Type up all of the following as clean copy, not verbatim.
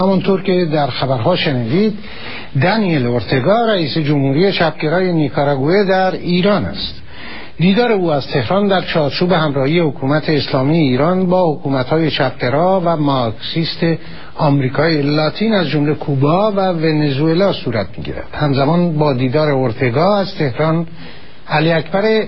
همونطور که در خبرها شنیدید، دانیل اورتگا رئیس جمهوری چپگرای نیکاراگوئه در ایران است. دیدار او از تهران در چارچوب همراهی حکومت اسلامی ایران با حکومت‌های چپگرا و مارکسیست آمریکای لاتین از جمله کوبا و ونزوئلا صورت می‌گیرد. همزمان با دیدار اورتگا از تهران، علی اکبر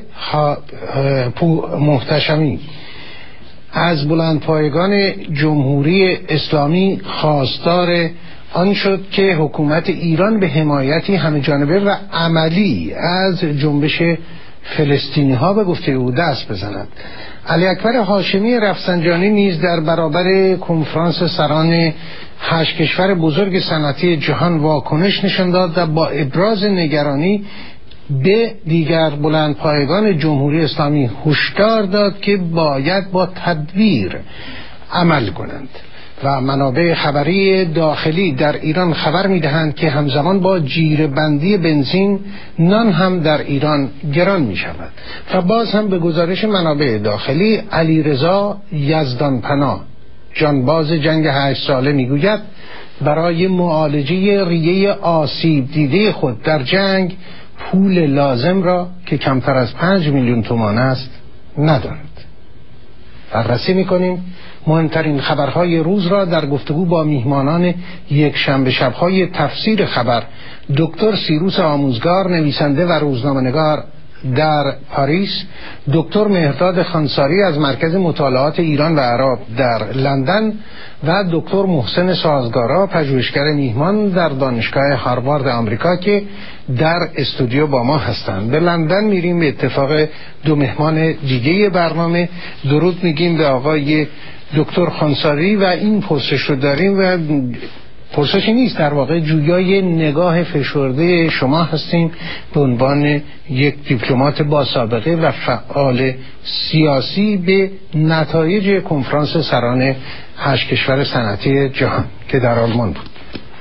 محتشمی از بلندپایگان جمهوری اسلامی خواستار آن شد که حکومت ایران به حمایتی همه‌جانبه و عملی از جنبش فلسطینی ها به گفته او دست بزند. علی اکبر هاشمی رفسنجانی نیز در برابر کنفرانس سران 8 کشور بزرگ صنعتی جهان واکنش نشان داد و با ابراز نگرانی به دیگر بلندپایگان جمهوری اسلامی هشدار داد که باید با تدبیر عمل کنند. و منابع خبری داخلی در ایران خبر می‌دهند که همزمان با جیره‌بندی بنزین، نان هم در ایران گران می‌شود. و باز هم به گزارش منابع داخلی، علیرضا یزدانپناه، جانباز جنگ 8 ساله می‌گوید برای معالجه ریه آسیب دیده خود در جنگ پول لازم را که کمتر از 5 میلیون تومان است ندارد. بررسی می‌کنیم مهمترین خبرهای روز را در گفتگو با میهمانان یک شنبه شب‌های تفسیر خبر، دکتر سیروس آموزگار، نویسنده و روزنامه‌نگار در پاریس، دکتر مهرداد خانساری از مرکز مطالعات ایران و عرب در لندن و دکتر محسن سازگارا، پژوهشگر میهمان در دانشگاه هاروارد آمریکا که در استودیو با ما هستند. به لندن میریم به اتفاق دو مهمان دیگه برنامه. درود میگیم به آقای دکتر خانساری و این پرسش رو داریم و پرسشی نیست، در واقع جویای نگاه فشرده شما هستیم به عنوان یک دیپلمات با سابقه و فعال سیاسی به نتایج کنفرانس سران 8 کشور صنعتی جهان که در آلمان بود.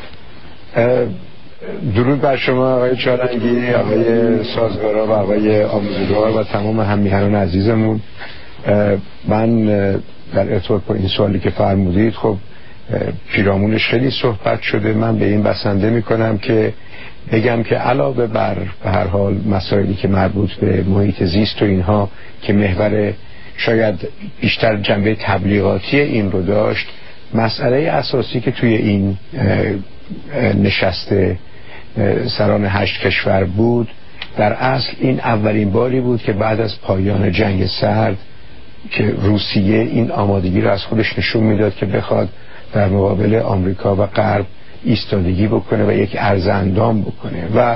درود بر شما آقای چالنگی، آقای سازگارا و آقای آموزگار و تمام هم‌میهنان عزیزمون. من در ارتباط با این سوالی که فرمودید، خب پیرامونش خیلی صحبت شده. من به این بسنده میکنم که بگم که علاوه بر به هر حال مسائلی که مربوط به محیط زیست و اینها که محور شاید بیشتر جنبه تبلیغاتی این رو داشت، مسئله اساسی که توی این نشست سران 8 کشور بود، در اصل این اولین باری بود که بعد از پایان جنگ سرد که روسیه این آمادگی رو از خودش نشون میداد که بخواد در مقابل آمریکا و غرب ایستادگی بکنه و یک ارزاندام بکنه و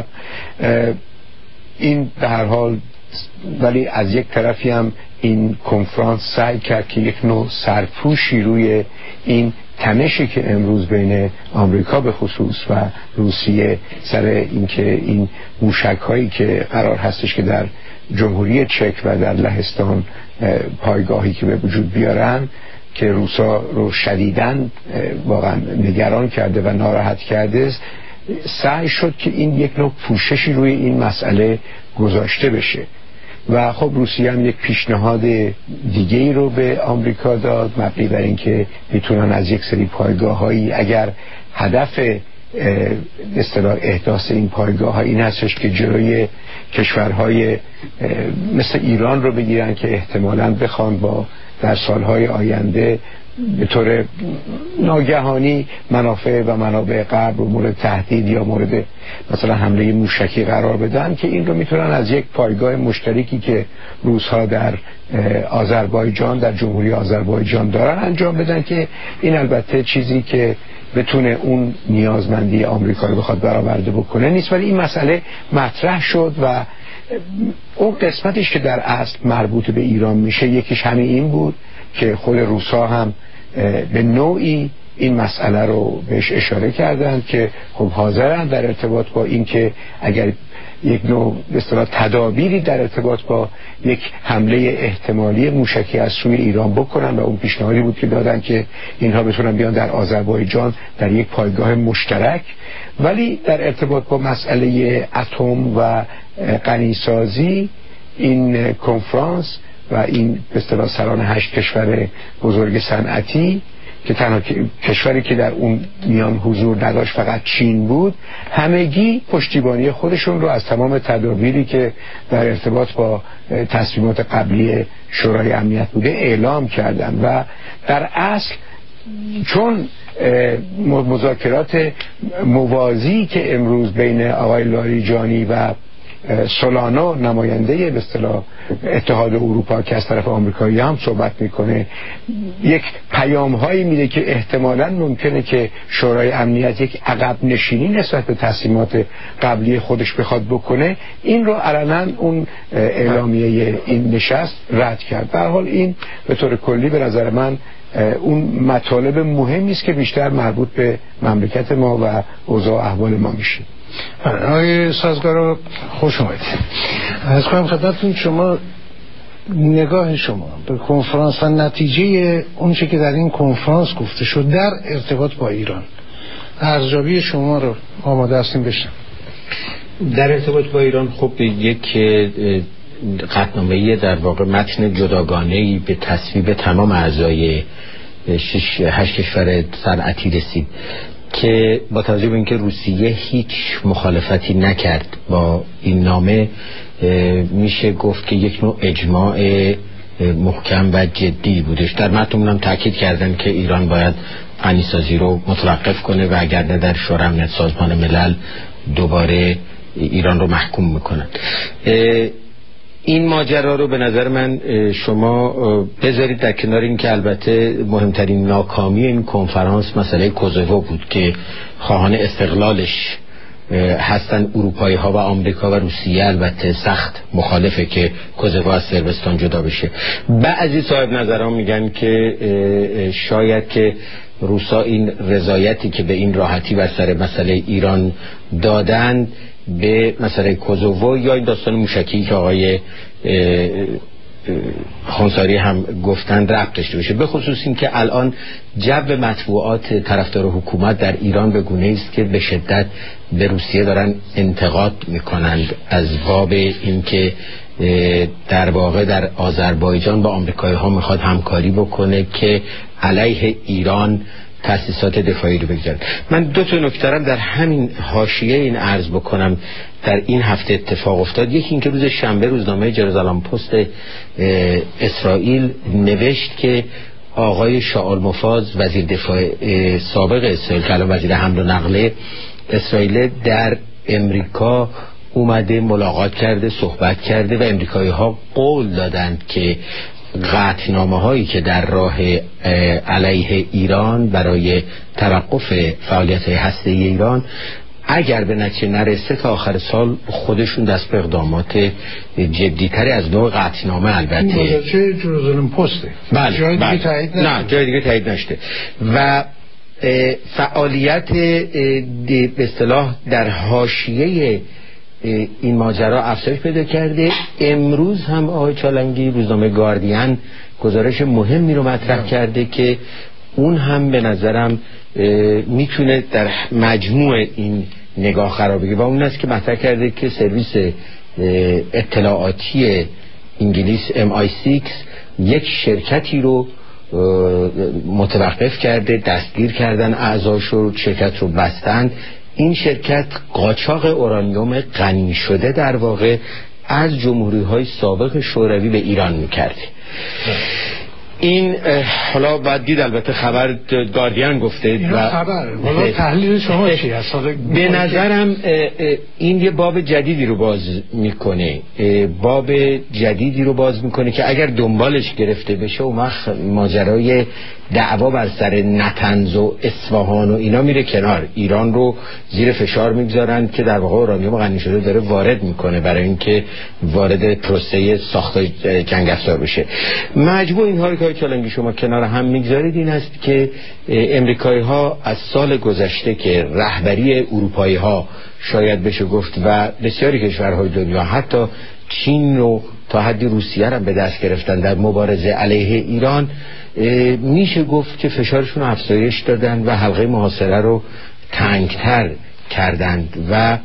این به هر حال، ولی از یک طرفی هم این کنفرانس سعی کرد که یک نوع سرپوشی روی این تنشی که امروز بین آمریکا به خصوص و روسیه سر اینکه این موشک هایی که قرار هستش که در جمهوری چک و در لهستان پایگاهی که به وجود بیارن، که روسا رو شدیداً واقعا نگران کرده و ناراحت کرده، سعی شد که این یک نوع پوششی روی این مسئله گذاشته بشه. و خب روسیه هم یک پیشنهاد دیگه ای رو به آمریکا داد، مبنی بر این که میتونن از یک سری پایگاه‌هایی، اگر هدف اصطلاح احداث این پایگاه‌ها این هستش که جلوی کشورهای مثل ایران رو بگیرن که احتمالاً بخوان با در سالهای آینده به طور ناگهانی منافع و منابع غرب رو مورد تهدید یا مورد مثلا حمله موشکی قرار بدن، که این رو میتونن از یک پایگاه مشترکی که روس‌ها در آذربایجان، در جمهوری آذربایجان دارن انجام بدن، که این البته چیزی که بتونه اون نیازمندی آمریکا رو بخواد برآورده بکنه نیست. ولی این مسئله مطرح شد و اون قسمتش که در اصل مربوط به ایران میشه، یکیش همین این بود که خود روسا هم به نوعی این مسئله رو بهش اشاره کردند که خب حاضرن در ارتباط با این که اگر یک نوع به اصطلاح تدابیری در ارتباط با یک حمله احتمالی موشکی از سوی ایران بکنن، و اون پیشنهادی بود که دادن که اینها بتونن بیان در آذربایجان در یک پایگاه مشترک. ولی در ارتباط با مسئله اتم و غنیسازی، این کنفرانس و این به اصطلاح سران 8 کشور بزرگ صنعتی که تنها کشوری که در اون میان حضور نداشت فقط چین بود، همگی پشتیبانی خودشون رو از تمام تدابیری که در ارتباط با تصمیمات قبلی شورای امنیت بوده اعلام کردن. و در اصل چون مذاکرات موازی که امروز بین آقای لاریجانی و سولانو نماینده به اصطلاح اتحاد اروپا که از طرف آمریکایی هم صحبت میکنه، یک پیام هایی میده که احتمالاً ممکنه که شورای امنیت یک عقب نشینی نسبت به تصمیمات قبلی خودش بخواد بکنه، این رو علنا اون اعلامیه این نشست رد کرد. به هر حال این به طور کلی به نظر من اون مطالب مهمی است که بیشتر مربوط به مملکت ما و اوضاع احوال ما میشه. آقای سازگارا خوش اومدید. از کنم خدمتتون شما نگاه شما به کنفرانس و نتیجه اونچه که در این کنفرانس گفته شد در ارتباط با ایران، ارزیابی شما رو آماده هستیم بشنم. در ارتباط با ایران خب یک قطعنامه‌ای در واقع متن جداگانه‌ای به تصویب تمام اعضای 8 کشور صنعتی رسید که با توجه به اینکه روسیه هیچ مخالفتی نکرد با این نامه، میشه گفت که یک نوع اجماع محکم و جدی بودش. در متن هم تاکید کردن که ایران باید غنیسازی رو متوقف کنه و اگر نه در شورای امنیت سازمان ملل دوباره ایران رو محکوم میکنن. این ماجرا رو به نظر من شما بذارید در کنار این که البته مهمترین ناکامی این کنفرانس مسئله کوزوو بود که خواهان استقلالش هستن اروپایی ها و آمریکا و روسیه البته سخت مخالفه که کوزوو از صربستان جدا بشه. بعضی صاحب نظران میگن که شاید که روسا این رضایتی که به این راحتی بر سر مسئله ایران دادن به مسئله کوزوو یا این داستان موشکی که آقای خانساری هم گفتن ربط داشته باشه، به خصوص این که الان جو مطبوعات طرفدار حکومت در ایران به گونه‌ای است که به شدت به روسیه دارن انتقاد میکنند از باب این که در واقع در آذربایجان با آمریکایی ها میخواد همکاری بکنه که علیه ایران تأسیسات دفاعی رو بگذارن. من دو تا نکته در همین حاشیه این عرض بکنم در این هفته اتفاق افتاد. یکی اینکه روز شنبه روزنامه جروزالم پست اسرائیل نوشت که آقای شاول موفاز وزیر دفاع سابق اسرائیل که الان وزیر حمل و نقل اسرائیل در امریکا اومده ملاقات کرده، صحبت کرده و امریکایی ها قول دادند که قطعنامه هایی که در راه علیه ایران برای توقف فعالیت هسته‌ای ایران اگر به نتیجه نرسه تا آخر سال خودشون دست به اقدامات جدی‌تری از نوع قطعنامه البته این چه جروزالم پسته. بله جای دیگه تایید نشده. نه جای دیگه تایید نشده و فعالیت به اصطلاح در حاشیه این ماجرا افزایش پیدا کرده. امروز هم آقای چالنگی روزنامه گاردین گزارش مهمی رو مطرح کرده که اون هم به نظرم میتونه در مجموع این نگاه قرار بگیره و اون است که مطرح کرده که سرویس اطلاعاتی انگلیس MI6 یک شرکتی رو متوقف کرده، دستگیر کردن اعضاشو، شرکت رو بستند. این شرکت قاچاق اورانیوم غنی شده در واقع از جمهوری‌های سابق شوروی به ایران می‌کرد. این حالا بعد دید البته خبر گاردین گفته و خبر حالا تحلیل شما چی هست؟ به نظرم این یه باب جدیدی رو باز میکنه، باب جدیدی رو باز میکنه که اگر دنبالش گرفته بشه اون وقت ماجرای دعوا بر سر نتنز و اصفهان و اینا میره کنار. ایران رو زیر فشار میگذارن که در واقع اورانیوم غنی شده داره وارد میکنه برای اینکه وارد پروسه ساخت جنگ افزار بشه. مجموع اینها رو که چالنگی شما کنار هم میگذارید این است که امریکایی ها از سال گذشته که رهبری اروپایی ها شاید بشه گفت و بسیاری کشورهای دنیا حتی چین رو تا حدی روسیه هم به دست گرفتن در مبارزه علیه ایران، میشه گفت که فشارشون رو افزایش دادن و حلقه محاصره رو تنگتر کردند و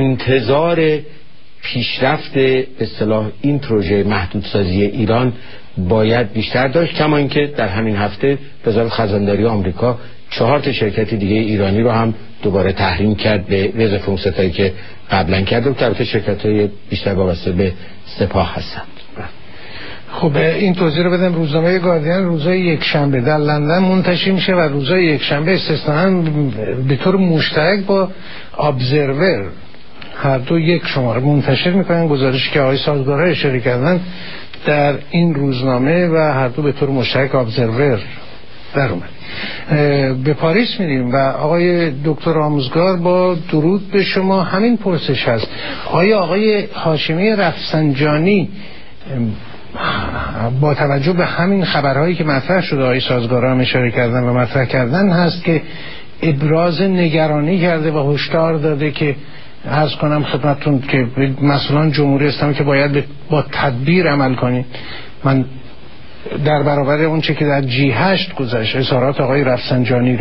انتظار پیشرفت به اصطلاح این پروژه محدودسازی ایران باید بیشتر داشت. کما اینکه در همین هفته وزارت خزانداری آمریکا 4 شرکت دیگه ایرانی رو هم دوباره تحریم کرد به وزن فرصتایی که قبلا کرده بود. البته شرکت‌های بیشتر وابسته به سپاه هستند. خب این توضیح رو بدم. روزنامه گاردین روزای یکشنبه در لندن منتشر میشه و روزای یکشنبه استثناً به طور مشترک با ابزرور هر دو یک شماره منتشر میکنن. گزارشی که آقای سازگارا اشاره کردن در این روزنامه و هر دو به طور مشترک ابزرور در اومد. به پاریس میریم و آقای دکتر آموزگار با درود به شما همین پرسش هست: آیا آقای هاشمی رفسنجانی با توجه به همین خبرهایی که مطرح شده آقای سازگارا هم اشاره کردن و مطرح کردن هست که ابراز نگرانی کرده و هشدار داده که عرض کنم خدمتتون که مثلا جمهوری اسلامی که باید با تدبیر عمل کنید؟ من در برابر اون چه که در G8 گذشت اظهارات آقای رفسنجانی رو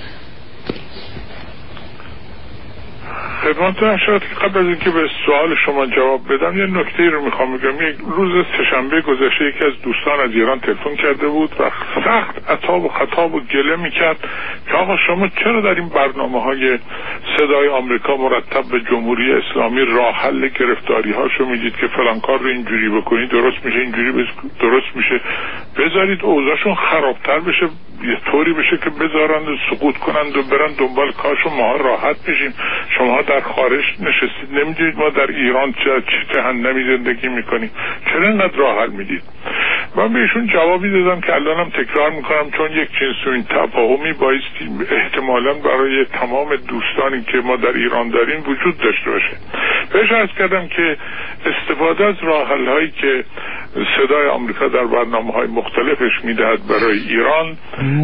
خدمتتون شد. قبل از اینکه به سوال شما جواب بدم یه نکته رو میخوام بگم. یک روز سه‌شنبه گذشته یکی از دوستان از ایران تلفن کرده بود و سخت عتاب و خطاب و گله میکرد که آقا شما چرا در این برنامه‌های صدای آمریکا مرتب به جمهوری اسلامی راه حل گرفتاری هاشو میدید که فلان کار رو اینجوری بکنید درست میشه، اینجوری درست میشه، بذارید اوضاعشون خرابتر بشه، یه طوری بشه که بذارند و سقوط کنند و برن دنبال کارشون، ما راحت بشیم. شما در خارج نشستید نمیدید ما در ایران چه جهنمی زندگی میکنیم، چرا اینقدر راه حل میدید؟ من بهشون جوابی دادم که الانم تکرار میکنم چون یک جنسوین تفاهمی بایستی احتمالاً برای تمام دوستانی که ما در ایران داریم وجود داشته باشه. بهش عرض کردم که استفاده از راه حل هایی که صدای آمریکا در برنامه‌های مختلفش میدهد برای ایران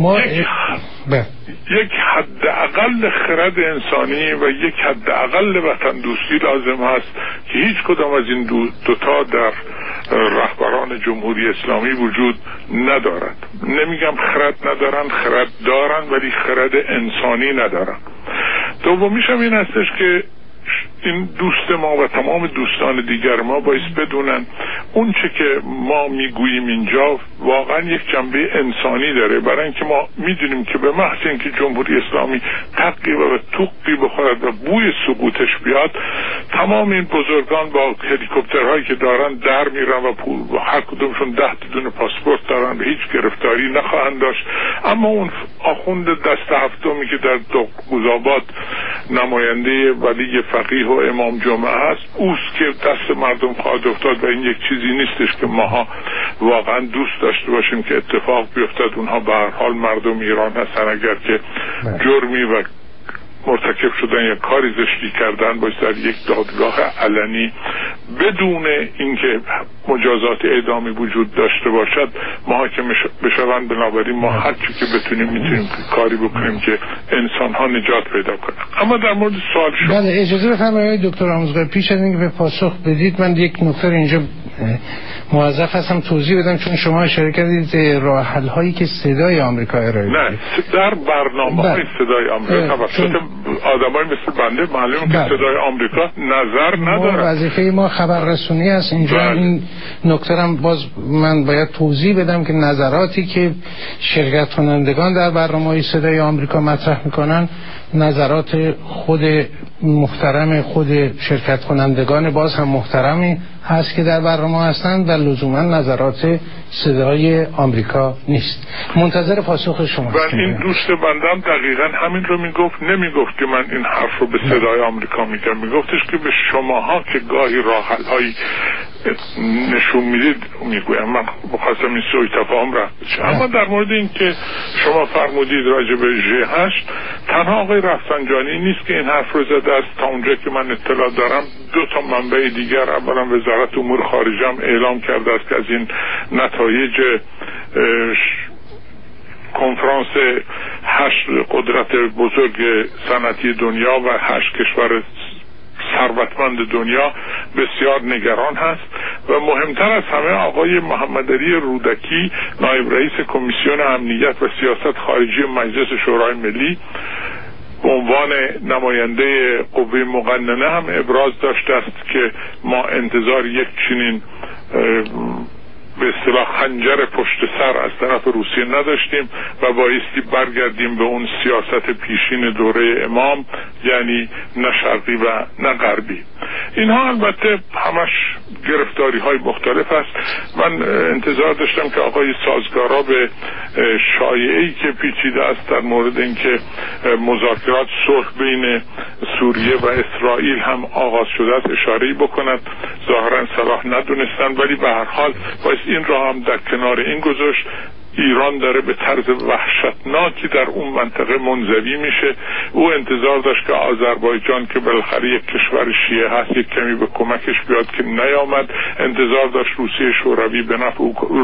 یک حداقل خرد انسانی و یک حداقل وطن دوستی لازم هست که هیچ کدام از این دوتا در رهبران جمهوری اسلامی وجود ندارد. نمیگم خرد ندارن، خرد دارن ولی خرد انسانی ندارن. دومیش هم این هستش که این دوست ما و تمام دوستان دیگر ما باید بدونن اون چه که ما میگوییم اینجا واقعا یک جنبه انسانی داره، برای اینکه ما میدونیم که به محض اینکه جمهوری اسلامی تقی و توقی بخورد و بوی سقوطش بیاد تمام این بزرگان با هلیکوپترهایی که دارن در میرن و هر کدومشون 10 دونه پاسپورت دارن و هیچ گرفتاری نخواهند داشت. اما اون آخوند دست هفتمی که در قضابات نماینده ولی فقیه و امام جمعه هست اوست که دست مردم خواهد افتاد و این یک چیزی نیستش که ماها واقعا دوست داشته باشیم که اتفاق بیفتد. اونها به هر حال مردم ایران هستن، اگر که جرمی و مرتکب شدن یا کاری زشتی کردن باید در یک دادگاه علنی بدون اینکه مجازات اعدامی وجود داشته باشد محاکمه بشوند. بنابراین ما هر چی که بتونیم میتونیم کاری بکنیم که انسان ها نجات پیدا کنن. اما در مورد سوال شما بله اجازه بفرمایید دکتر آموزگار پیش از اینکه به پاسخ بدید من یک نکته اینجا موظف هستم توضیح بدم چون شما اشاره کردید راه حل هایی که صدای آمریکا ارائه میده. نه در برنامه‌های صدای آمریکا توسط آدمای مثل بنده معلومه که صدای آمریکا نظر نداره. وظیفه ما خبررسونی است اینجا. این نکته هم باز من باید توضیح بدم که نظراتی که شرکت کنندگان در برنامه‌های صدای آمریکا مطرح میکنن نظرات خود محترم خود شرکت کنندگان باز هم محترمی هست که در برنامه هستند و لزوما نظرات صدای آمریکا نیست. منتظر پاسخ شما و این دوست بندم دقیقا همین رو میگفت. نمیگفت که من این حرف رو به صدای آمریکا میگم، میگفتش که به شماها که گاهی راه حل هایی نشون میدید میگویم. من بخواستم این سوی تفاهم رفت بشه. اما در مورد این که شما فرمودید راجع به G8 تنها آقای رفسنجانی نیست که این حرف رو زده است. تا اونجا که من اطلاع دارم 2 منبع دیگر، اولا وزارت امور خارجه هم اعلام کرده است که از این نتایج کنفرانس 8 قدرت بزرگ صنعتی دنیا و 8 کشور ثروتمند دنیا بسیار نگران هست و مهمتر از همه آقای محمدعلی رودکی نایب رئیس کمیسیون امنیت و سیاست خارجی مجلس شورای ملی به عنوان نماینده قوه مقننه هم ابراز داشته است که ما انتظار یک چنین به اصطلاح خنجر پشت سر از طرف روسیه نداشتیم و بایستی برگردیم به اون سیاست پیشین دوره امام، یعنی نه شرقی و نه غربی. اینها البته همش گرفتاری های مختلف است. من انتظار داشتم که آقای سازگارا به شایعه‌ای که پیچیده است در مورد اینکه مذاکرات صلح بین سوریه و اسرائیل هم آغاز شده است اشاره‌ای بکند. ظاهرا صلاح ندونستن، ولی به هر حال باید این را هم در کنار این گذاشت. ایران داره به طرز وحشتناکی در اون منطقه منزوی میشه. او انتظار داشت که آذربایجان که بالاخره یک کشور شیعه هست یک کمی به کمکش بیاد که نیامد. انتظار داشت روسیه شوروی به نفع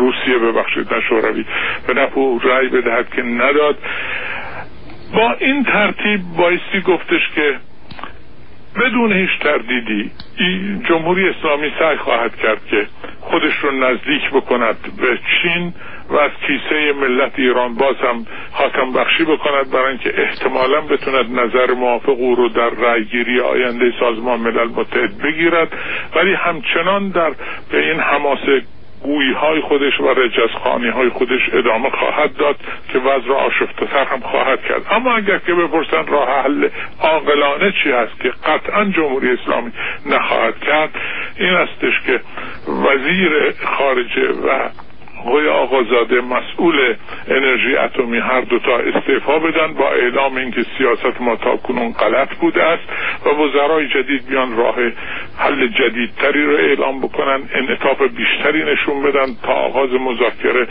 به نفع رأی بدهد که نداد. با این ترتیب بایستی گفتش که بدون هیچ تردیدی جمهوری اسلامی سعی خواهد کرد که خودش رو نزدیک بکند به چین و از کیسه ملت ایران باز هم خاتم بخشی بکند، برای اینکه احتمالاً بتوند نظر موافق او رو در رأیگیری آینده سازمان ملل متحد بگیرد، ولی همچنان به این حماسه گویی های خودش و رجزخوانی های خودش ادامه خواهد داد که وضع را آشفته‌تر هم خواهد کرد. اما اگر که بپرسن راه حل عاقلانه چی هست که قطعا جمهوری اسلامی نخواهد کرد، این استش که وزیر خارجه و آقای آقازاده مسئول انرژی اتمی هر دوتا استعفا بدن با اعلام اینکه سیاست ما تاکنون غلط بوده است و وزرای جدید بیان راه حل جدیدتری رو اعلام بکنن، انعطاف بیشتری نشون بدن تا آغاز مذاکره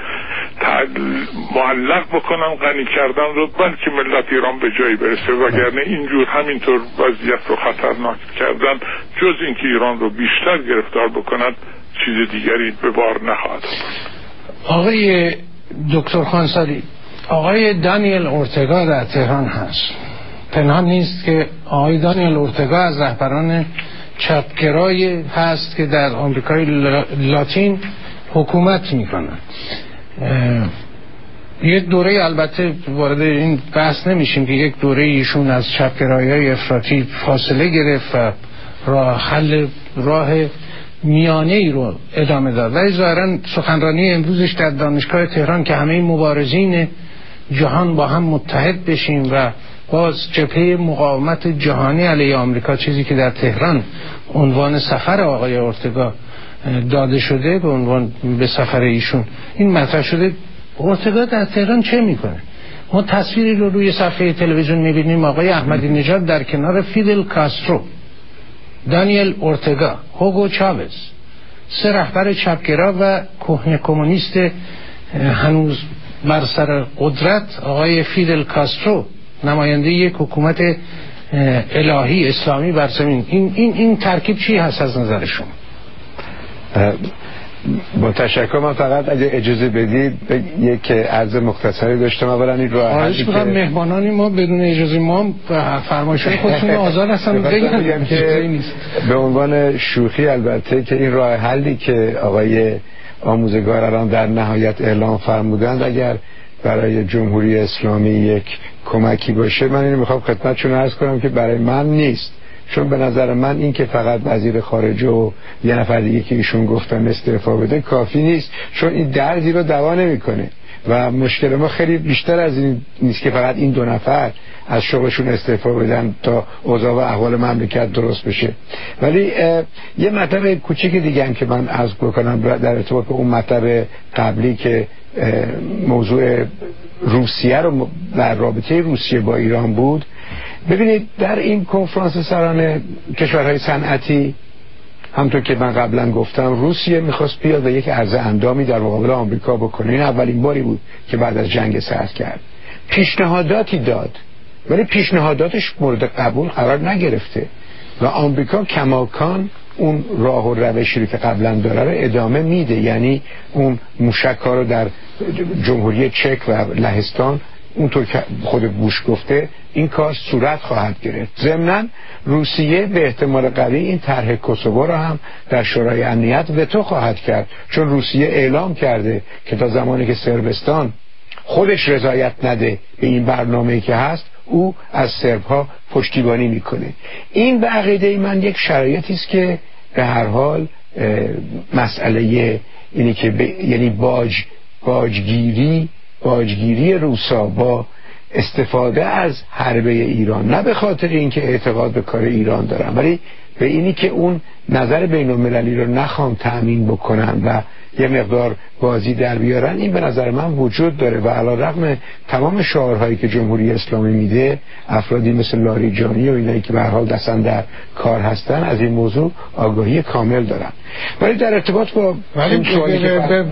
معلق بکنن غنی کردن رو، بلکه ملت ایران به جایی برسه. وگرنه اینجور همینطور وضعیت رو خطرناک کردن جز اینکه ایران رو بیشتر گرفتار بکنند چیز دیگری به بار نخواهد. آقای دکتر خانساری، آقای دانیل اورتگا در تهران هست. پنهان نیست که آقای دانیل اورتگا از رهبران چپگرای هست که در آمریکای لاتین حکومت میکنن. یک دوره، البته وارد این بحث نمیشیم که یک دوره ایشون از چپگرایای افراطی فاصله گرفت و راه میانه ای رو ادامه داد. ولی ظاهرا سخنرانی امروزش در دانشگاه تهران که همه مبارزین جهان با هم متحد بشیم و باز جبهه مقاومت جهانی علیه آمریکا، چیزی که در تهران عنوان سفر آقای اورتگا داده شده به عنوان به سفر ایشون این مطرح شده. اورتگا در تهران چه میکنه؟ ما تصویری رو روی صفحه تلویزیون میبینیم آقای احمدی نژاد در کنار فیدل کاسترو، دانیل اورتگا، هوگو چاوز، سه رهبر چپگرا و کهنه کمونیست هنوز بر سر قدرت، آقای فیدل کاسترو نماینده یک حکومت الهی اسلامی بر زمین. این ترکیب چی هست از نظر شما؟ با تشکر. من فقط اگه اجازه بدید یک عرض مختصری داشتم. اولا این راه حلی که مهمانانی ما بدون اجازه ما فرمایشات خودشون آزاد هستن بگم که به عنوان شوخی البته که این راه حلی که آقای آموزگار الان در نهایت اعلام فرمودند اگر برای جمهوری اسلامی یک کمکی باشه، من اینو میخوام خدمتتون عرض کنم که برای من نیست. چون به نظر من این که فقط وزیر خارجه و یه نفر دیگه که ایشون گفتن استعفا بده کافی نیست، چون این دردی رو دوا نمیکنه و مشکل ما خیلی بیشتر از این نیست که فقط این دو نفر از شغلشون استعفا بدن تا اوضاع و احوال مملکت درست بشه. ولی یه مطلب کوچیک دیگه هم که من عرض بکنم در ارتباط به اون مطلب قبلی که موضوع روسیه رو در رابطه روسیه با ایران بود. ببینید در این کنفرانس سران کشورهای صنعتی همونطور که من قبلا گفتم روسیه میخواست بیاد و یک عرض اندامی در مقابل آمریکا بکنه. این اولین باری بود که بعد از جنگ سرد کرد. پیشنهاداتی داد ولی پیشنهاداتش مورد قبول قرار نگرفته و آمریکا کماکان اون راه و روشی که قبلا داره رو ادامه میده. یعنی اون موشک‌ها رو در جمهوری چک و لهستان اونطور که خود بوش گفته این کار صورت خواهد گرفت. ضمناً روسیه به احتمال قوی این طرح کوسوو را هم در شورای امنیت وتو خواهد کرد، چون روسیه اعلام کرده که تا زمانی که صربستان خودش رضایت نده به این برنامه‌ای که هست او از سرب‌ها پشتیبانی میکنه. این به عقیده من یک شرایطی است که به هر حال مسئله اینی که یعنی باجگیری روسا با استفاده از حربه ایران، نه به خاطر اینکه اعتقاد به کار ایران دارن، ولی به اینی که اون نظر بین المللی رو نخوان تأمین بکنن و یه مقدار بازی در بیارن، این به نظر من وجود داره. و علی رغم تمام شعارهایی که جمهوری اسلامی میده، افرادی مثل لاریجانی و اینایی که به هر حال دستن در کار هستن از این موضوع آگاهی کامل دارن. ولی در ارتباط با این سوالی که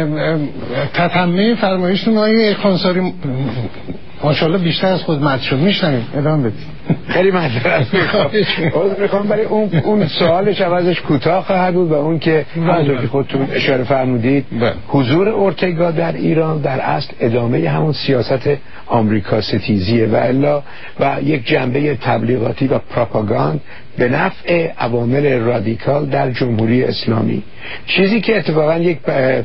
تتمه فرمایشتون آقای خانساری ماشاءالله بیشتر از خود مد شد، میشنویم، ادامه بدید. خیلی معذرت میخوام برای اون سوالش عوضش کوتاه خواهد بود و اون که همونطور که خودتون اشاره فرمودید حضور اورتگا در ایران در اصل ادامه همون سیاست آمریکا ستیزیه و الا و یک جنبه تبلیغاتی و پروپاگاند به نفع عوامل رادیکال در جمهوری اسلامی. چیزی که اتفاقا یک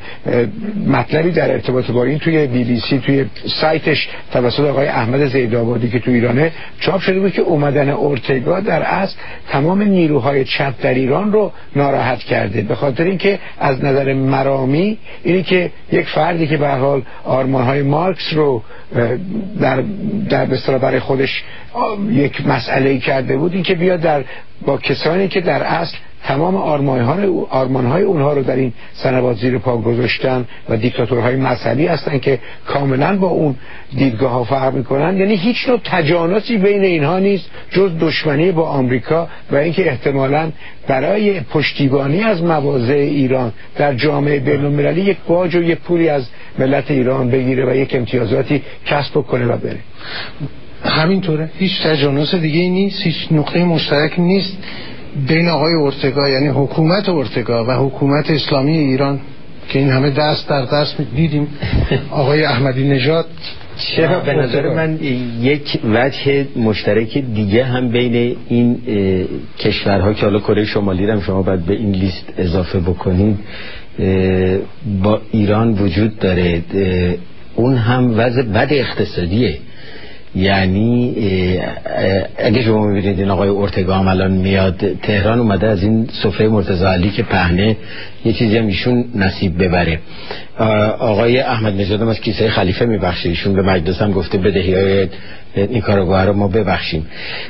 مطلبی در ارتباط با این توی BBC توی سایتش توسط آقای احمد زیدآبادی که تو ایرانه چاپ شده بود که اومدن اورتگا در اصل تمام نیروهای چپ در ایران رو ناراحت کرده، به خاطر اینکه از نظر مرامی اینی که یک فردی که به هر حال آرمان‌های مارکس رو در بسیار برای خودش یک مسئله کرده بود، این که بیاد با کسانی که در اصل تمام آرمان‌های اونها رو در این سنوات زیر پا گذاشتن و دیکتاتورهای مذهبی هستن که کاملا با اون دیدگاه ها فرق میکنن، یعنی هیچ نوع تجانسی بین اینها نیست جز دشمنی با آمریکا و اینکه احتمالاً برای پشتیبانی از مواضع ایران در جامعه بین‌المللی یک باج و یک پولی از ملت ایران بگیره و یک امتیازاتی کسب کنه و بره. همینطوره، هیچ تجانس دیگه نیست، هیچ نقطه مشترک نیست بین آقای اورتگا، یعنی حکومت اورتگا و حکومت اسلامی ایران که این همه دست در دست دیدیم. آقای احمدی نژاد چرا به نظر من یک وجه مشترک دیگه هم بین این کشورها که حالا کره شمالی رو شما باید به این لیست اضافه بکنید با ایران وجود داره، اون هم وضع بد اقتصادیه. یعنی اگه شما می‌بینید این آقای اورتگا هم الان میاد تهران، اومده از این سفره مرتضی علی که پهنه یه چیزی هم ایشون نصیب ببره. آقای احمد نژاد هم از کیسه خلیفه میبخشه، ایشون به مجلس هم گفته بدهی‌های نیکاراگوئه رو ما ببخشیم.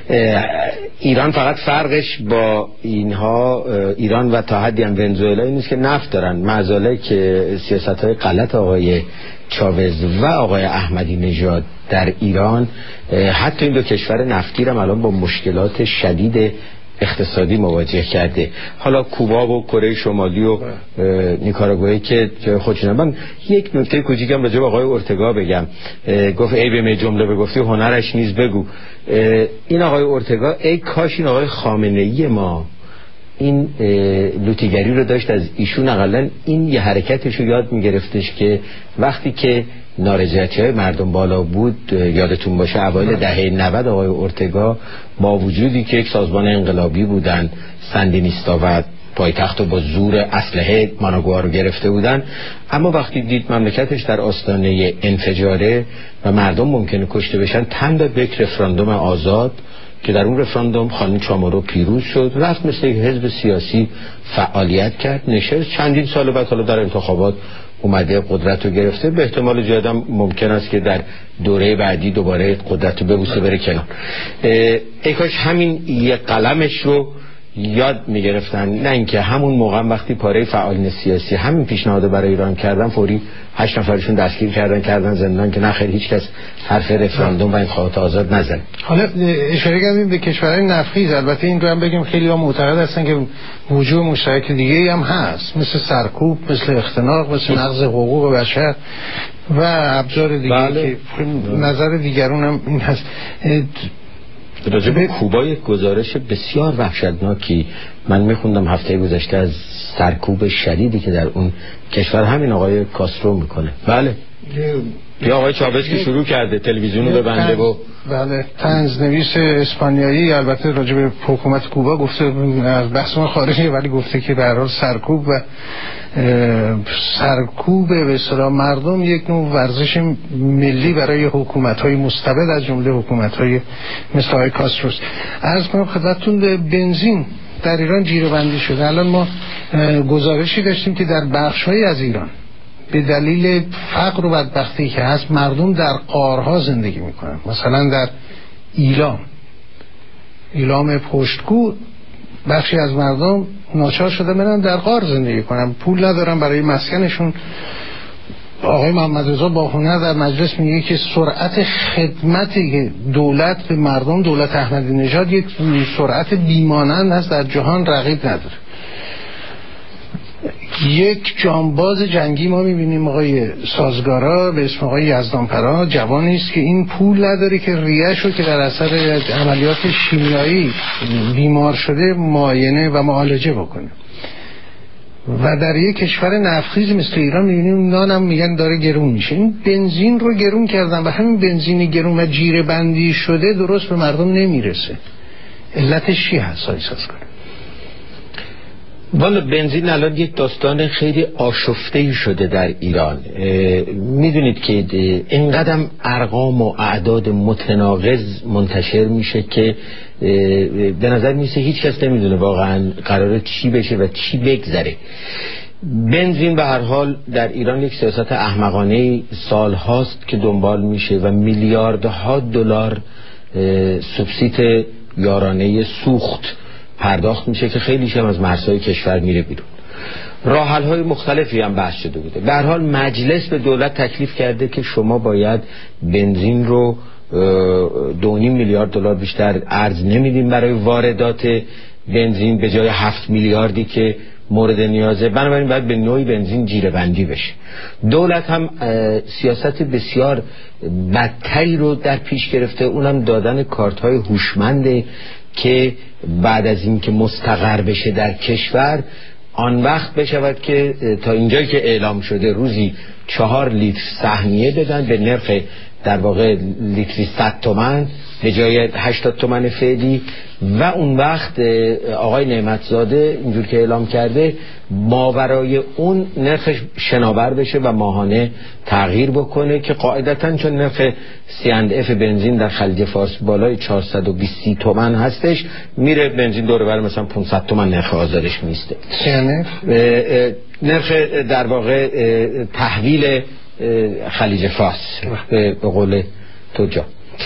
ایران فقط فرقش با اینها، ایران و تا حدی هم ونزوئلا این نیست که نفت دارن، معزاله که سیاست‌های غلط آقای چاوز و آقای احمدی نژاد در ایران، حتی این دو کشور نفتی هم الان با مشکلات شدید اقتصادی مواجه کرده. حالا کوبا و کره شمالی و نیکاراگوئه که خودشون. من یک نکته کوچیکم راجع به آقای اورتگا بگم. گفت ای به می جمله بگفتی هنرش نیز بگو. این آقای اورتگا ای کاش این آقای خامنه‌ای ما این لوتیگری رو داشت از ایشون، اقلا این یه حرکتش رو یاد میگرفتش که وقتی که نارضایتی‌های مردم بالا بود، یادتون باشه اوایل دهه 90 آقای اورتگا با وجودی که یک سازمان انقلابی بودن، سندینیستا و پایتخت رو با زور اسلحه ماناگوآ رو گرفته بودن، اما وقتی دید مملکتش در آستانه انفجاره و مردم ممکنه کشته بشن، تن داد به یک رفراندوم آزاد که در اون رفراندوم خانم چامورو پیروز شد، رفت مثل یک حزب سیاسی فعالیت کرد، نشست، چندین سال بعد حالا در انتخابات اومده قدرت رو گرفته، به احتمال زیاد هم ممکن است که در دوره بعدی دوباره قدرت رو ببوسه بره کنار. ای کاش همین یه قلمش رو یاد میگرفتن، نه اینکه همون موقع وقتی پاره فعالین سیاسی همین پیشنهاد برای ایران کردن فوری 8 نفرشون دستگیر کردن زندان که نخیر هیچ کس حرف رفراندوم و انتخابات آزاد نزن. حالا اشاره کردیم به کشورهای نفتخیز، البته این رو هم بگیم خیلی ها معتقد هستن که وجود مشترک دیگه هم هست، مثل سرکوب، مثل اختناق، مثل نقض حقوق بشر و ابزار دیگه. بله. که نظر دیگرون هم این هست. راجع به کوبا یک گزارش بسیار وحشتناکی من میخوندم هفته گذشته از سرکوب شدیدی که در اون کشور همین آقای کاسترو میکنه. بله یا آقای چاوز که شروع کرده تلویزیون رو ببنده و بله طنزنویس اسپانیایی البته راجع به حکومت کوبا گفته، از بحث ما خارجه، ولی گفته که به هر حال سرکوب و سرکوب به اصطلاح مردم یک نوع ورزش ملی برای حکومت‌های مستبد از جمله حکومت‌های مثل آقای کاستروس. عرض کنم خدمتتون بنزین در ایران جیره‌بندی شده. الان ما گزارشی داشتیم که در بخش‌هایی از ایران به دلیل فقر و بدبختی که هست مردم در غارها زندگی میکنن. مثلا در ایلام پشتگو بخشی از مردم ناچار شده برن در غار زندگی کنن، پول ندارن برای مسکنشون. آقای محمد رضا باهنر در مجلس میگه که سرعت خدمتی که دولت به مردم، دولت احمدی نژاد، یک سرعت بیمانند هست، در جهان رقیب نداره. یک جانباز جنگی ما میبینیم آقای سازگارا به اسم آقای یزدانپرا، جوانی است که این پول نداره که ریه‌شو که در اثر عملیات شیمیایی بیمار شده معاینه و معالجه بکنه. و در یک کشور نفتخیز مثل ایران میبینیم نانم میگن داره گرون میشه. این بنزین رو گرون کردن و همین بنزین گرون و جیره بندی شده درست به مردم نمیرسه. علتش چی هست آقای سازگارا؟ والا بنزین الان یک داستان خیلی آشفته‌ای شده در ایران. میدونید که اینقدر ارقام و اعداد متناقض منتشر میشه که به نظر میسه هیچ کس نمیدونه واقعا قراره چی بشه و چی بگذره. بنزین به هر حال در ایران یک سیاست احمقانه سال هاست که دنبال میشه و میلیاردها دلار سوبسید یارانه سوخت پرداخت میشه که خیلیش هم از مرزهای کشور میره بیرون. راه حل های مختلفی هم بحث شده بوده. به هر حال مجلس به دولت تکلیف کرده که شما باید بنزین رو 2.5 میلیارد دلار بیشتر ارز نمیدیم برای واردات بنزین به جای 7 میلیاردی که مورد نیازه، بنابراین باید به نوعی بنزین جیره بندی بشه. دولت هم سیاست بسیار بدتری رو در پیش گرفته، اونم دادن کارت های هوشمنده که بعد از این که مستقر بشه در کشور آن وقت بشود که تا اینجایی که اعلام شده روزی 4 لیتر سهمیه بدن به نرخ در واقع لیتری 100 تومن به جای 80 تومن فعلی، و اون وقت آقای نعمتزاده اینجور که اعلام کرده ماورای اون نرخش شناور بشه و ماهانه تغییر بکنه که قاعدتاً چون نرخ C&F بنزین در خلیج فارس بالای 420 تومن هستش، میره بنزین دور بر مثلا 500 تومن نرخ آزادش میسته. نرخ در واقع تحویل خلیج فارس به قول تجار.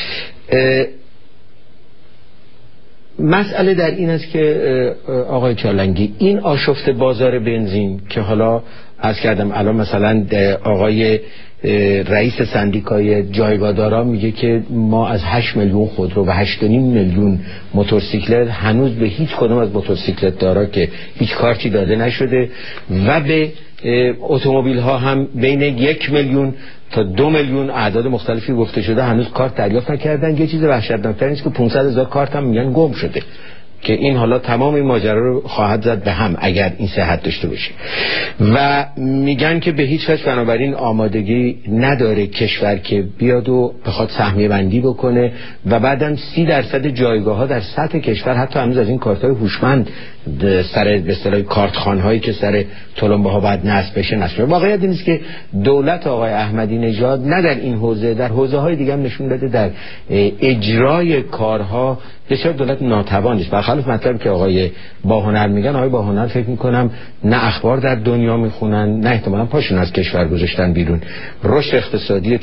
مسئله در این است که آقای چالنگی این آشفت بازار بنزین که حالا عرض کردم الان مثلا آقای رئیس سندیکای جایگاهدارا میگه که ما از 8 میلیون خودرو و 8.5 میلیون موتورسیکلت هنوز به هیچ کدوم از موتورسیکلت دارا که هیچ کارتی داده نشده و به اتومبیل ها هم بین 1 میلیون تا 2 میلیون اعداد مختلفی گفته شده هنوز کارت دریافت نکردن. یه چیز وحشتناکتر اینه که 500,000 کارت هم میگن گم شده که این حالا تمام این ماجرا رو خواهد زد به هم اگر این صحت داشته باشه. و میگن که به هیچ وجه بنابراین آمادگی نداره کشور که بیاد و بخواد سهمیه بندی بکنه و بعدم 30% جایگاه ها در سطح کشور حتی هنوز از این کارت های هوشمند سر به اصطلاح کارتخوان هایی که سر تلمبه ها باید نصب بشه نصب. واقعیت این است که دولت آقای احمدی نژاد نه در این حوزه، در حوزه های دیگه هم نشون داده در اجرای کارها بسیار دولت ناتوان است. برخلاف مطلبی که آقای باهنر میگن، آقای باهنر فکر میکنم نه اخبار در دنیا میخونن نه احتمالاً پاشون از کشور گذاشتن بیرون. رشد اقتصادی 14%،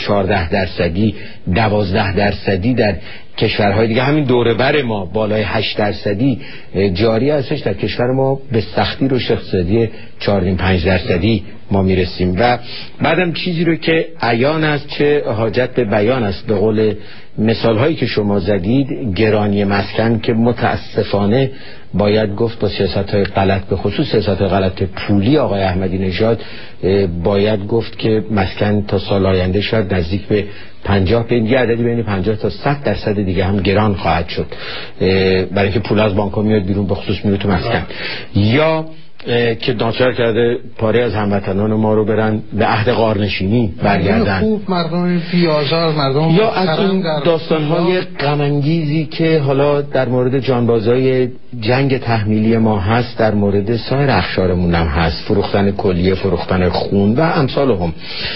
12% در کشورهای دیگه، همین دوره بر ما بالای 8% جاری هستش، در کشور ما به سختی رشد اقتصادی 4-5% ما میرسیم. و بعدم چیزی رو که عیان است چه حاجت به بیان است، به قول مثال هایی که شما زدید، گرانی مسکن که متاسفانه باید گفت با سیاست های غلط، به خصوص سیاست های غلط پولی آقای احمدی نژاد، باید گفت که مسکن تا سال آینده شاید نزدیک به 50 عددی بین 50 تا 100% دیگه هم گران خواهد شد، برای اینکه پول از بانک ها میاد بیرون، به خصوص میره تو مسکن. یا که ناچار کرده پاره از هموطنان ما رو برن به عهد غارنشینی برگردن، خوب مردم بیازار، مردم یا از این داستان‌های غم‌انگیزی که حالا در مورد جانبازای جنگ تحمیلی ما هست، در مورد سایر اخشارمون هم هست، فروختن کلیه، فروختن خون و امثالهم.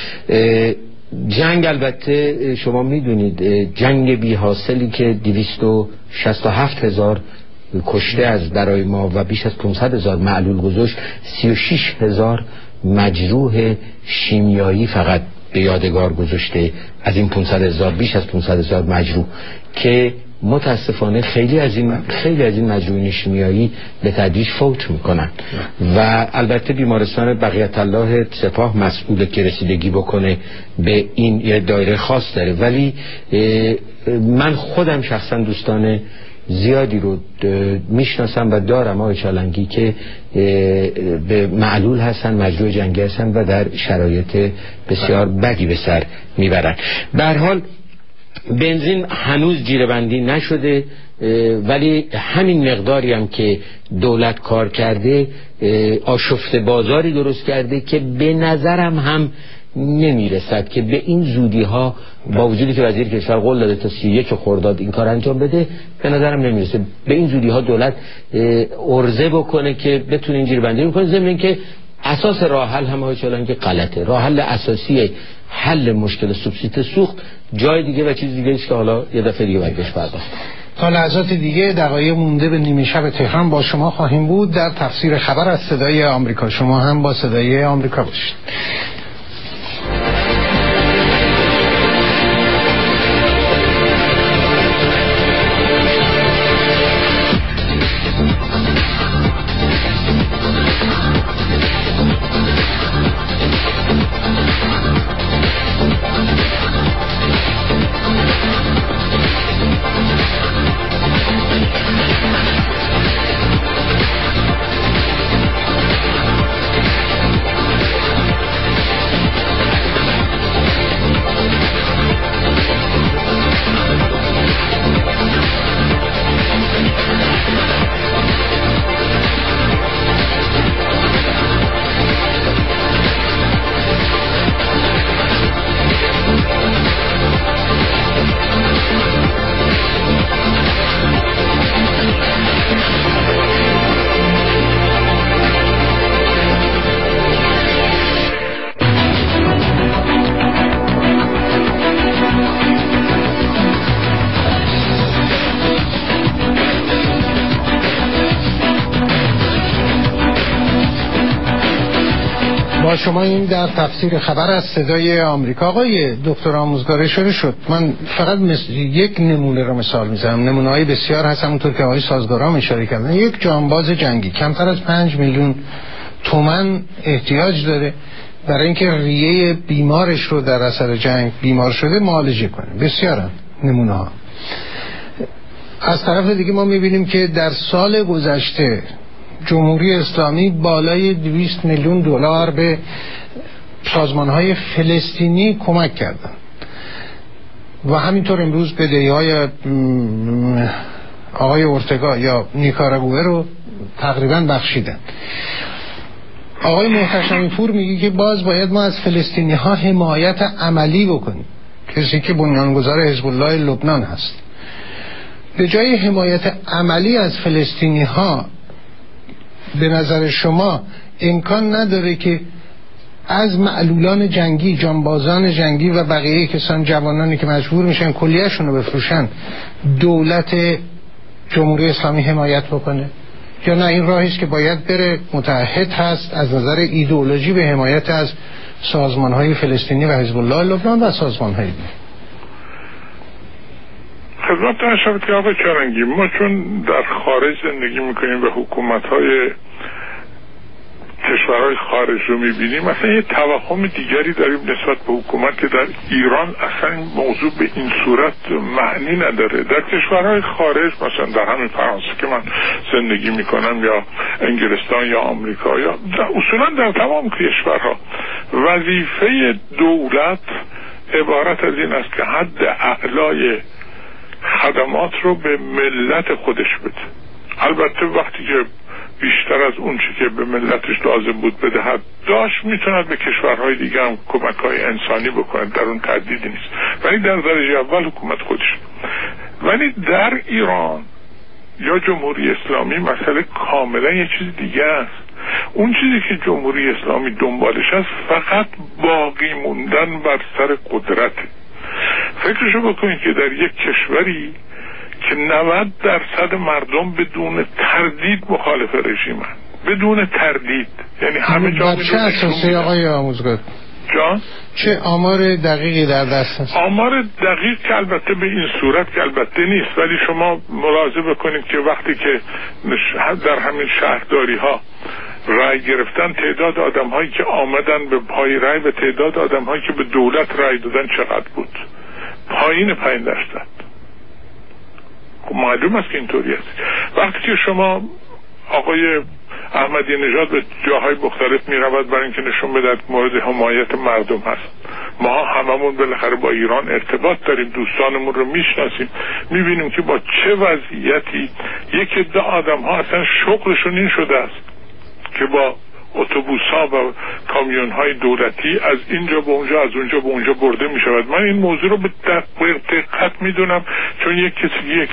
جنگ البته شما میدونید جنگ بی حاصلی که 267,000 کشته از برای ما و بیش از 500,000 معلول گذاشت، 36,000 مجروح شیمیایی فقط به یادگار گذاشته از این 500,000، بیش از 500,000 مجروح که متاسفانه خیلی از این مجروحین شیمیایی به تدریج فوت میکنن و البته بیمارستان بقیت الله سپاه مسئوله که رسیدگی بکنه به این، یه دایره خاص داره. ولی من خودم شخصا دوستان زیادی رو میشناسم و دارم آقای چالنگی که به معلول هستن، مجروح جنگی هستن و در شرایط بسیار بدی به سر میبرن. به هر حال بنزین هنوز جیره‌بندی نشده، ولی همین مقداری هم که دولت کار کرده آشفته بازاری درست کرده که به نظرم هم نمیرسد که به این زودی ها، با وجودی که وزیر کشور قول داده تا 31 خرداد این کار انجام بده، به نظرم نمیرسه به این زودی ها دولت عرضه بکنه که بتونه این جیره‌بندی بکنه. ضمن اینکه اساس راه حل هم های چالان که غلطه. راه حل اساسی حل مشکل سوبسید سوخت جای دیگه و چیز دیگه است که حالا یه دفعه دیگه باید بهش پرداخت. تا لحظات دیگه دقایق مونده به نیمه شب تهران با شما خواهیم بود در تفسیر خبر از صدای آمریکا. شما هم با صدای آمریکا باشید. شما این در تفسیر خبر از صدای آمریکا. آقای دکتر آموزگار اشاره شد، من فقط یک نمونه رو مثال میزنم، نمونه‌های بسیار هست. همونطور که آقای سازگارام اشاره کردن، یک جانباز جنگی کمتر از 5 میلیون تومان احتیاج داره برای اینکه ریه بیمارش رو در اثر جنگ بیمار شده معالجه کنه. بسیار نمونه ها. از طرف دیگه ما میبینیم که در سال گذشته جمهوری اسلامی بالای 200 میلیون دلار به سازمان‌های فلسطینی کمک کردن و همینطور امروز بدهی‌های آقای اورتگا یا نیکاراگوئه رو تقریبا بخشیدن. آقای محتشمی پور میگه که باز باید ما از فلسطینی‌ها حمایت عملی بکنیم، کسی که بنیانگذار حزب الله لبنان هست. به جای حمایت عملی از فلسطینی‌ها به نظر شما امکان نداره که از معلولان جنگی، جانبازان جنگی و بقیه کسان، جوانانی که مجبور میشن کلیه‌شون رو بفروشن، دولت جمهوری اسلامی حمایت بکنه؟ یا نه این راهی است که باید بره متعهد هست از نظر ایدئولوژی به حمایت از سازمان‌های فلسطینی و حزب الله لبنان و سازمان‌های دیگه؟ خدمت شما که آقای چارنگی، ما چون در خارج زندگی میکنیم و حکومت‌های کشورهای خارج رو میبینیم، مثلا یه توهم دیگری داریم نسبت به حکومت که در ایران اصلا این موضوع به این صورت معنی نداره. در کشورهای خارج، مثلا در همین فرانسه که من زندگی میکنم یا انگلستان یا آمریکا یا اصولا در تمام کشورها، وظیفه دولت عبارت از این است که حد اعلای خدمات رو به ملت خودش بده. البته وقتی که بیشتر از اون چی که به ملتش لازم بود بدهد داشت، میتوند به کشورهای دیگه هم کمک‌های انسانی بکنه، در اون تردیدی نیست، ولی در درجه اول حکومت خودش. ولی در ایران یا جمهوری اسلامی مسئله کاملا یه چیز دیگه است. اون چیزی که جمهوری اسلامی دنبالش است فقط باقی موندن بر سر قدرت. فکرشو بکنید که در یک کشوری که 90% مردم بدون تردید مخالف رژیمن، بدون تردید. یعنی همه جا چه اساسی آقای آموزگار؟ جان؟ چه آمار دقیقی در دست هست؟ آمار دقیق که البته به این صورت که البته نیست، ولی شما ملاحظه بکنید که وقتی که در همین شهرداری ها رای گرفتن، تعداد آدم هایی که آمدن به پای رای و تعداد آدم هایی که به دولت رای دادن چقدر بود؟ پایین 5%. خب معلوم است که اینطوری است. وقتی که شما آقای احمدی نژاد به جاهای مختلف می رود برای اینکه نشون بده مورد حمایت مردم هست، ما هممون بالاخره با ایران ارتباط داریم، دوستانمون رو میشناسیم، میبینیم که با چه وضعیتی یک عده آدم ها اصلا شغلشون این شده است که با اتوبوس ها و کامیون های دولتی از اینجا به اونجا، از اونجا به اونجا برده می شود. من این موضوع رو به دقت می دونم، چون یک کسی یک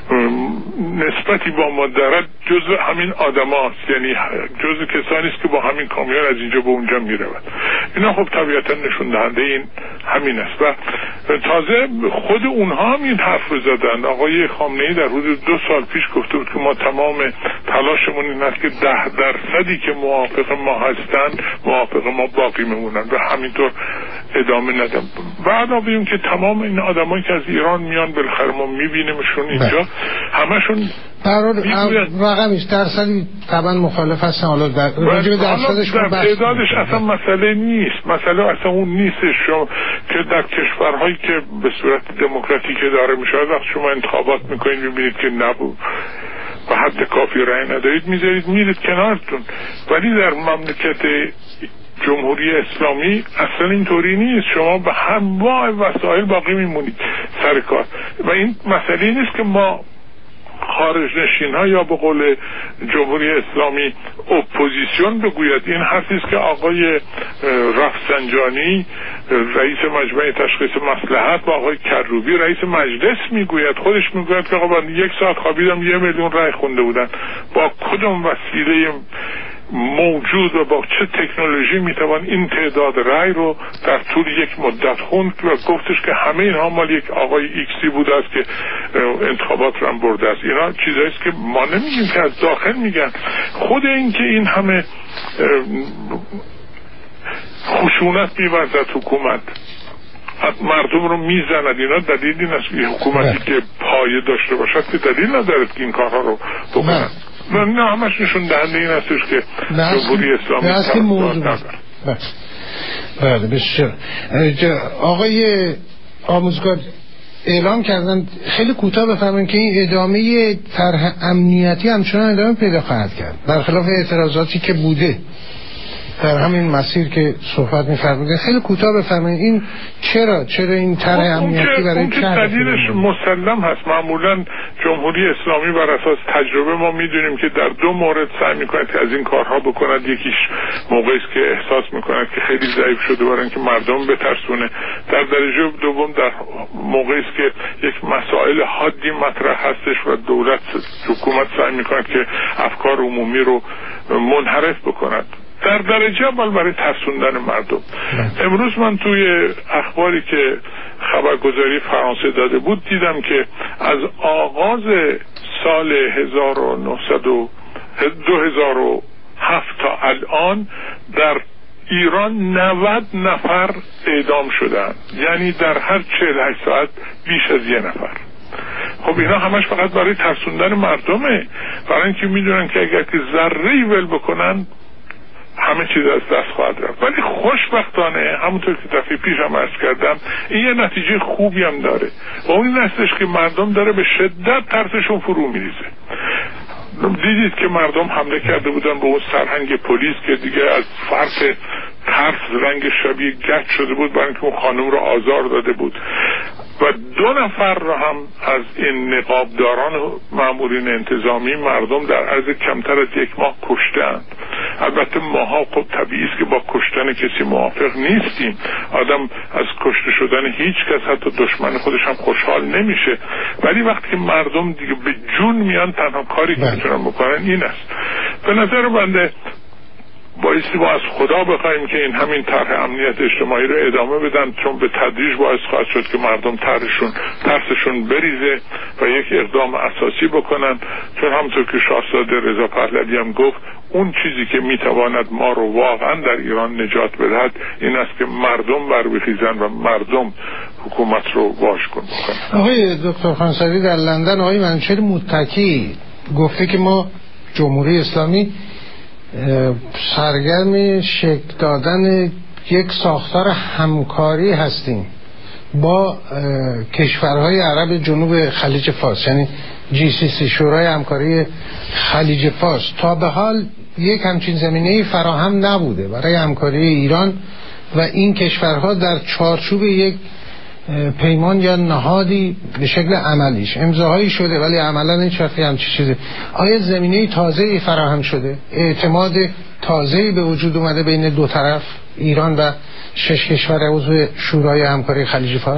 نسبتی با ما دارد، جزء همین آدم هاست، یعنی جزء کسانی است که با همین کامیون از اینجا به اونجا می رود. اینا خب طبیعتا نشون دهنده این همین است. و تازه خود اونها هم این حرف رو زدن. آقای خامنه‌ای در حدود 2 سال پیش گفته بود که ما تمام تلاشمون این است که 10% که موافق ما هستند موافق ما باقی میمونن و همینطور ادامه ندم. بعد ببینیم که تمام این آدمایی که از ایران میان بالاخره ما میبینیمشون اینجا همشون رقمیش درصدی طبعا مخالف هستن. حالا راجع به درصدش تعدادش اصلا مسئله نیست، مسئله اصلا اون نیستش که در کشورهایی که به صورت دموکراتیک داره میشه وقتی شما انتخابات میکنید میبینید که نبود و حد کافی رأی ندارید میذارید میرید کنارتون. ولی در مملکت جمهوری اسلامی اصلا اینطوری نیست، شما به همه وسایل باقی میمونید سر کار. و این مسئله نیست که ما خارج نشین ها یا به قول جمهوری اسلامی اپوزیسیون بگوید. این حرفی است که آقای رفسنجانی رئیس مجمع تشخیص مصلحت و آقای کروبی رئیس مجلس میگوید. خودش میگوید که آقا من 1 ساعت خوابیدم 1 میلیون رای خونده بودن. با کدام وسیله موجود و با چه تکنولوژی میتوان این تعداد رای رو در طول یک مدت خوند؟ و گفتش که همه اینها مال یک آقای ایکسی بوده است که انتخابات رو هم برده است. اینا چیزایی است که ما نمیگیم که از داخل میگن. خود این که این همه خشونت می‌ورزد حکومت، مردم رو میزند، اینا دلیل این است که حکومتی که پایه داشته باشد که دلیل ندارد که این کارها رو بکنند. نه همش نشون دهنده این استش که جمهوری اسلامی بله بسیار. آقای آموزگار اعلام کردن خیلی کوتاه بفرمایید که این ادامه طرح امنیتی همچنان ادامه پیدا خواهد کرد برخلاف اعتراضاتی که بوده در همین مسیر که صحبت می‌فرمایید. خیلی کوتاه بفرمایید این چرا این طرح امنیتی برای چه دلیلش مسلم هست. معمولا جمهوری اسلامی بر اساس تجربه ما میدونیم که در 2 مورد سعی می‌کند که از این کارها بکند. یکیش موقعی است که احساس می‌کند که خیلی ضعیف شده برای اینکه مردم بترسونه. در درجه دوم در موقعی است که یک مسائل حادی مطرح هستش و دولت حکومت سعی می‌کند که افکار عمومی رو منحرف بکند. در درجه اول برای ترسوندن مردم. امروز من توی اخباری که خبرگزاری فرانسه داده بود دیدم که از آغاز سال 2007 تا الان در ایران 90 نفر اعدام شدن، یعنی در هر 48 ساعت بیش از 1 نفر. خب اینا همش فقط برای ترسوندن مردمه، برای اینکه میدونن که اگر که ذره‌ای ول بکنن همه چیز از دست خواهد رفت. ولی خوشبختانه همونطور که دفعه پیش هم عرض کردم این یه نتیجه خوبی هم داره و اون هستش که مردم داره به شدت ترسشون فرو میریزه. دیدید که مردم حمله کرده بودن به اون سرهنگ پلیس که دیگه از فرط ترس رنگ شبیه گچ شده بود برای اینکه اون خانم رو آزار داده بود و 2 نفر رو هم از این نقابداران مامورین انتظامی مردم در عرض کمتر از 1 ماه کشتند. البته ماها خب طبیعی است که با کشتن کسی موافق نیستیم. آدم از کشته شدن هیچ کس حتی دشمن خودش هم خوشحال نمیشه، ولی وقتی که مردم دیگه به جون میان تنها کاری که میتونن بکنن این است. به نظر بنده با بایستی ما از خدا بخوایم که این همین طرح امنیت اجتماعی رو ادامه بدن، چون به تدریج باعث خواهد شد که مردم ترسشون بریزه و یک اقدام اساسی بکنن. چون همونطور که شاهزاده رضا پهلوی هم گفت، اون چیزی که میتواند ما رو واقعا در ایران نجات بدهد این است که مردم بربخیزن و مردم حکومت رو واژگون بکنن. آقای دکتر خانساری در لندن آقای منشور متکی گفته که ما جمهوری اسلامی سرگرم شکل دادن یک ساختار همکاری هستیم با کشورهای عرب جنوب خلیج فارس، یعنی GCC، شورای همکاری خلیج فارس. تا به حال یک همچین زمینه‌ای فراهم نبوده برای همکاری ایران و این کشورها در چارچوب یک پیمان یا نهادی به شکل عملیش امضاهایی شده ولی عملا هیچ وقتی همچین چیزی. آیا زمینه تازه‌ای فراهم شده؟ اعتماد تازه‌ای به وجود اومده بین دو طرف، ایران و 6 کشور عضو شورای همکاری خلیج فارس؟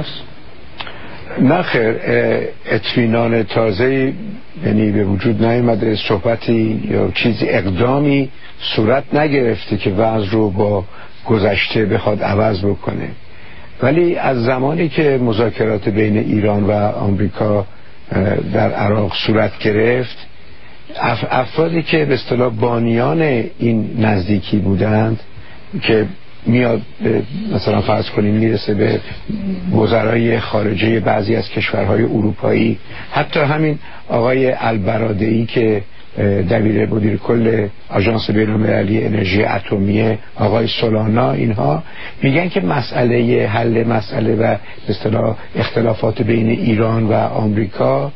نه خیر، اطمینان تازه‌ای یعنی به وجود نیامده. صحبتی یا چیزی اقدامی صورت نگرفته که وضع رو با گذشته بخواد عوض بکنه. ولی از زمانی که مذاکرات بین ایران و آمریکا در عراق صورت گرفت، افرادی که به اصطلاح بانیان این نزدیکی بودند که میاد مثلا فرض کنیم میرسه به وزرای خارجه بعضی از کشورهای اروپایی، حتی همین آقای البرادعی که دبیر مدیر کل آژانس بین‌المللی انرژی اتمی، آقای سولانا، اینها میگن که حل مسئله و به اصطلاح اختلافات بین ایران و آمریکا،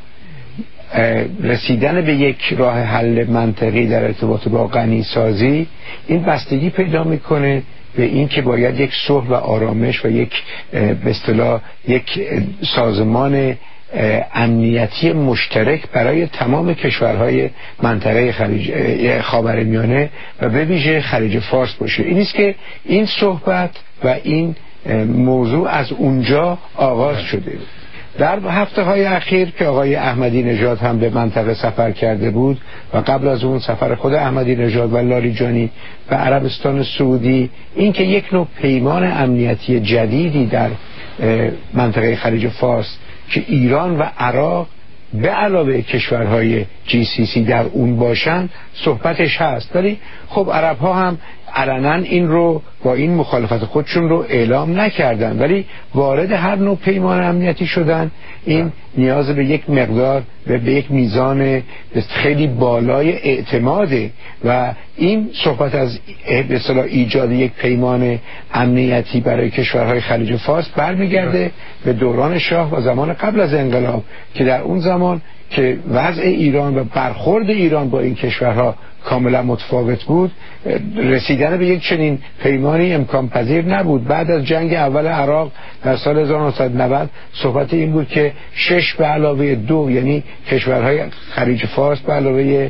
رسیدن به یک راه حل منطقی در ارتباط با غنیسازی، این بستگی پیدا میکنه به این که باید یک صلح و آرامش و یک به اصطلاح یک سازمان امنیتی مشترک برای تمام کشورهای منطقه خاورمیانه و به ویژه خلیج فارس باشه. این است که این صحبت و این موضوع از اونجا آغاز شده. در هفته‌های اخیر که آقای احمدی نژاد هم به منطقه سفر کرده بود و قبل از اون سفر خود احمدی نژاد و لاریجانی به عربستان سعودی، این که یک نوع پیمان امنیتی جدیدی در منطقه خلیج فارس که ایران و عراق به علاوه کشورهای GCC در اون باشن صحبتش هست. ولی خب عرب ها هم علنا این رو با این مخالفت خودشون رو اعلام نکردن، ولی وارد هر نوع پیمان امنیتی شدن. این نیاز به یک مقدار و به یک میزان خیلی بالای اعتماده و این صحبت از به اصطلاح ایجاد یک پیمان امنیتی برای کشورهای خلیج فارس برمیگرده به دوران شاه و زمان قبل از انقلاب، که در اون زمان که وضع ایران و برخورد ایران با این کشورها کاملا متفاوت بود، رسیدن به یک چنین پیمانی امکان پذیر نبود. بعد از جنگ اول عراق در سال 1990 صحبت این بود که 6 به علاوه 2، یعنی کشورهای خلیج فارس به علاوه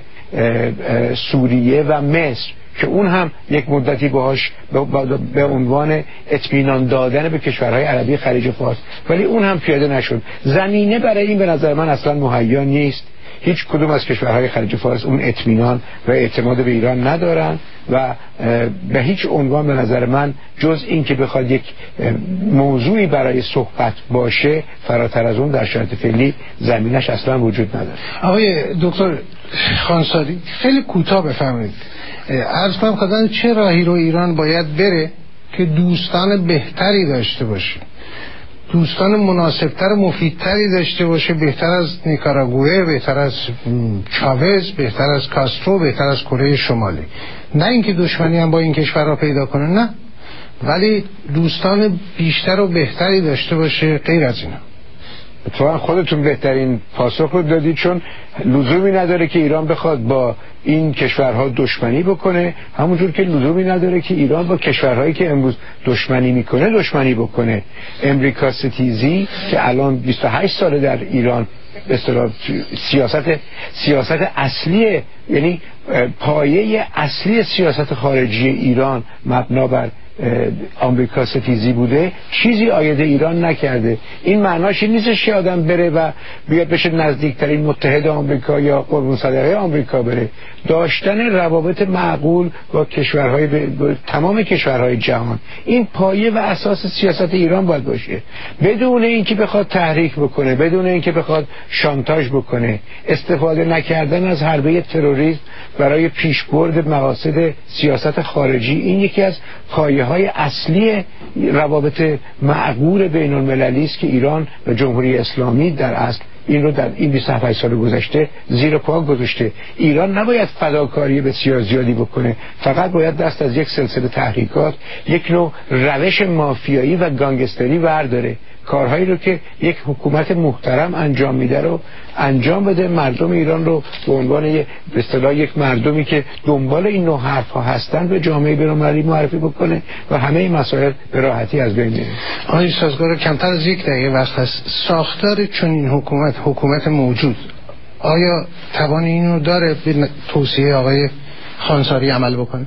سوریه و مصر، که اون هم یک مدتی باهاش به عنوان اطمینان دادن به کشورهای عربی خلیج فارس، ولی اون هم پیاده نشد. زمینه برای این به نظر من اصلا مهیا نیست. هیچ کدوم از کشورهای خلیج فارس اون اطمینان و اعتماد به ایران ندارن و به هیچ عنوان به نظر من جز این که بخواد یک موضوعی برای صحبت باشه، فراتر از اون در شرایط فعلی زمینش اصلا وجود نداره. آقای دکتر خانساری خیلی کوتاه بفرمایید، عرض کنم خداوند چه راهی رو ایران باید بره که دوستان بهتری داشته باشه، دوستان مناسبتر و مفیدتری داشته باشه، بهتر از نیکاراگوئه، بهتر از چاوز، بهتر از کاسترو، بهتر از کره شمالی؟ نه اینکه دشمنی هم با این کشورها پیدا کنه، نه، ولی دوستان بیشتر و بهتری داشته باشه. غیر از اینا اتفاقا خودتون بهترین پاسخ رو دادید، چون لزومی نداره که ایران بخواد با این کشورها دشمنی بکنه، همونجور که لزومی نداره که ایران با کشورهایی که امروز دشمنی میکنه دشمنی بکنه. امریکا ستیزی که الان 28 ساله در ایران به اصطلاح سیاست اصلی، یعنی پایه اصلی سیاست خارجی ایران مبنا بر آمریکا ستیزی بوده چیزی عاید ایران نکرده. این معناش این نیستش که آدم بره و بیاد بشه نزدیکترین متحد آمریکا یا قربون صدقه آمریکا بره. داشتن روابط معقول با کشورهای تمام کشورهای جهان این پایه و اساس سیاست ایران باید باشه، بدون اینکه بخواد تحریک بکنه، بدون اینکه بخواد شانتاژ بکنه. استفاده نکردن از حربه تروریسم برای پیشبرد مقاصد سیاست خارجی این یکی از پایه‌های اصلی روابط معقول بین المللی است که ایران و جمهوری اسلامی در اصل این رو در این 27 سال گذشته زیر پا گذاشته. ایران نباید فداکاری بسیار زیادی بکنه، فقط باید دست از یک سلسله تحریکات، یک نوع روش مافیایی و گانگستری برداره. کارهایی رو که یک حکومت محترم انجام میده رو انجام بده، مردم ایران رو به عنوان به اصطلاح یک مردمی که دنبال این نوع حرف‌ها هستند به جامعه بین‌المللی معرفی بکنه و همه این مسائل به راحتی از بین میره. آقای سازگار، کمتر از یک دقیقه وقت هست. ساختار چنین حکومت موجود آیا توان اینو داره به توصیه آقای خانساری عمل بکنه؟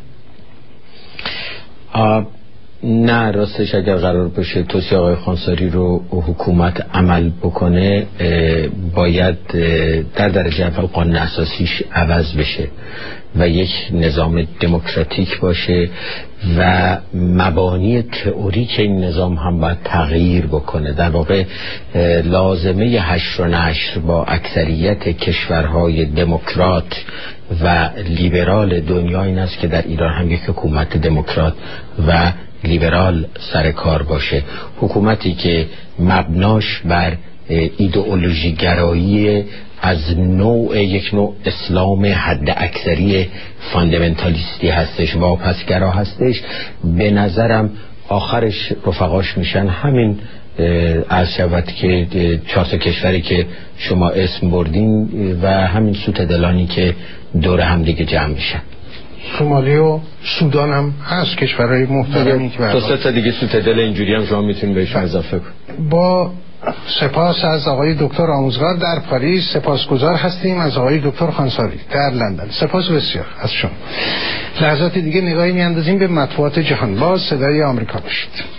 نه، راستش اگر قرار باشه توصیه آقای خانساری رو حکومت عمل بکنه باید در درجه اول قانون اساسیش عوض بشه و یک نظام دموکراتیک باشه و مبانی تئوریک این نظام هم باید تغییر بکنه. در واقع لازمه حشر و نشر با اکثریت کشورهای دموکرات و لیبرال دنیا این است که در ایران هم یک حکومت دموکرات و لیبرال سر کار باشه، حکومتی که مبناش بر ایدئولوژی گرایی از یک نوع اسلام حد اکثری فاندامنتالیستی هستش، واپسگرا هستش. به نظرم آخرش رفقاش میشن همین از شود که 4 کشوری که شما اسم بردین و همین سوتدلانی که دور هم دیگه جمع میشن. سومالی و سودان هم هست کشورهای محترمی که دو سه دیگه سوتدل اینجوری هم شما میتونید بهشون اضافه کنید. با سپاس از آقای دکتر آموزگار در پاریس، سپاسگزار هستیم از آقای دکتر خانساری در لندن. سپاس بسیار از شما. لحظات دیگه نگاهی میاندازیم به مطبوعات جهان. باز صدای آمریکا باشید.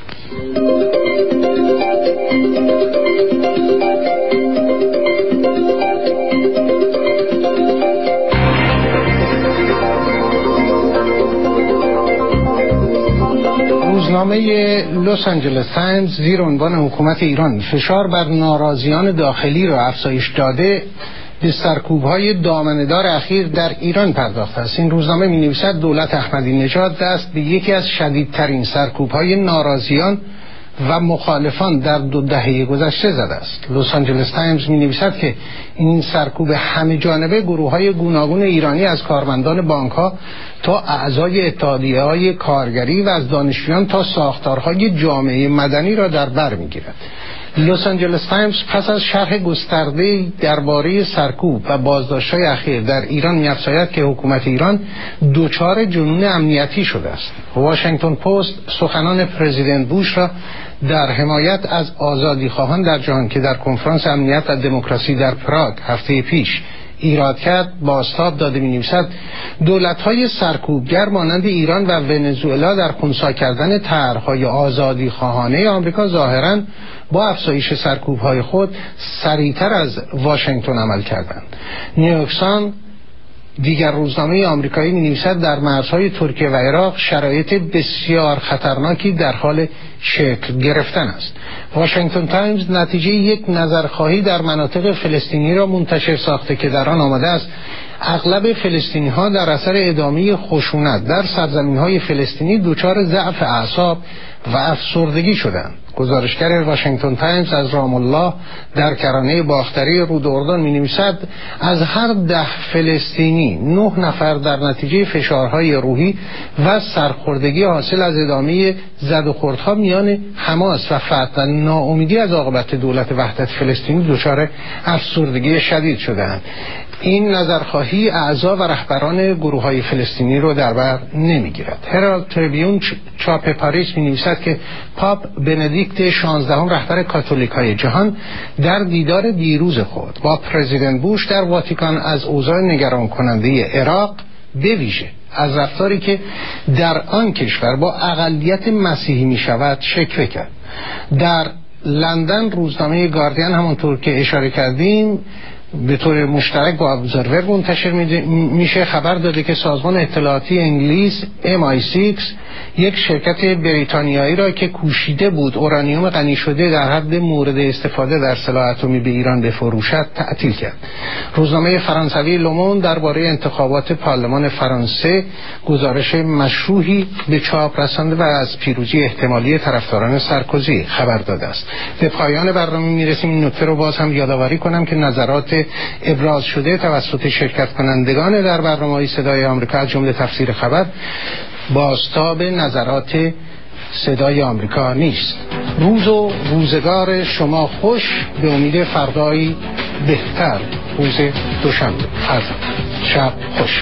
روزنامه لس آنجلس تایمز زیر عنوان حکومت ایران فشار بر ناراضیان داخلی را افزایش داده به سرکوب‌های دامنه‌دار اخیر در ایران پرداخته است. این روزنامه می‌نویسد دولت احمدی نژاد دست به یکی از شدیدترین سرکوب‌های ناراضیان و مخالفان در 2 دهه گذشته زده است. لس آنجلس تایمز می‌نویسد که این سرکوب همه جانبه گروه‌های گوناگون ایرانی از کارمندان بانک‌ها تا اعضای اتحادیه‌های کارگری و از دانشجویان تا ساختارهای جامعه مدنی را در بر می‌گیرد. لس آنجلس تایمز پس از شرح گسترده درباره سرکوب و بازداشت‌های اخیر در ایران می‌افزاید که حکومت ایران دچار جنون امنیتی شده است. واشنگتن پست سخنان پرزیدنت بوش را در حمایت از آزادیخواهان در جهان که در کنفرانس امنیت و دموکراسی در پراگ هفته پیش ایراد کرد بازتاب داده می‌نویسد دولت‌های سرکوبگر مانند ایران و ونزوئلا در خنثی کردن طرح‌های آزادیخواهانه آمریکا ظاهراً با افزایش سرکوب‌های خود سریعتر از واشنگتن عمل کردند. نیویورک سان دیگر روزنامه آمریکایی می‌نویسد در مرزهای ترکیه و عراق شرایط بسیار خطرناکی در حال شکل گرفتن است. واشنگتن تایمز نتیجه یک نظرخواهی در مناطق فلسطینی را منتشر ساخته که در آن آمده است اغلب فلسطینی‌ها در اثر ادامه خشونت در سرزمین‌های فلسطینی دچار ضعف اعصاب و افسردگی شدند. گزارشگر واشنگتن تایمز از رام الله در کرانه باختری رود اردن می‌نویسد از هر 10 فلسطینی 9 نفر در نتیجه فشارهای روحی و سرخوردگی حاصل از ادامه زد و خوردها میان حماس و فتح و ناامیدی از عاقبت دولت وحدت فلسطینی دچار افسردگی شدید شدند. این نظرخواهی اعضا و رهبران گروه‌های فلسطینی رو در بر نمیگیرد. هرالد تریبیون چاپ پاریس می‌نویسد که پاپ بندیکت 16 رهبر کاتولیک‌های جهان در دیدار دیروز خود با پرزیدنت بوش در واتیکان از اوضاع نگران کننده عراق به ویژه از رفتاری که در آن کشور با اقلیت مسیحی می شود شکوه کرد. در لندن روزنامه گاردین همونطور که اشاره کردیم به طور مشترک با ابزرور منتشر میشه خبر داده که سازمان اطلاعاتی انگلیس MI6 یک شرکت بریتانیایی را که کوشیده بود اورانیوم غنی شده در حد مورد استفاده در سلاح اتمی به ایران بفروشد تعطیل کرد. روزنامه فرانسوی لوموند درباره انتخابات پارلمان فرانسه گزارش مشروحی به چاپ رسانده و از پیروزی احتمالی طرفداران سارکوزی خبر داده است. به پایان برنامه میرسیم. این نکته رو باز هم یادآوری کنم که نظرات ابراز شده توسط شرکت کنندگان در برنامه‌های صدای آمریکا از جمله تفسیر خبر بازتاب نظرات صدای آمریکا نیست. روز و روزگار شما خوش، به امید فردایی بهتر. روز دوشنبه. شب خوش.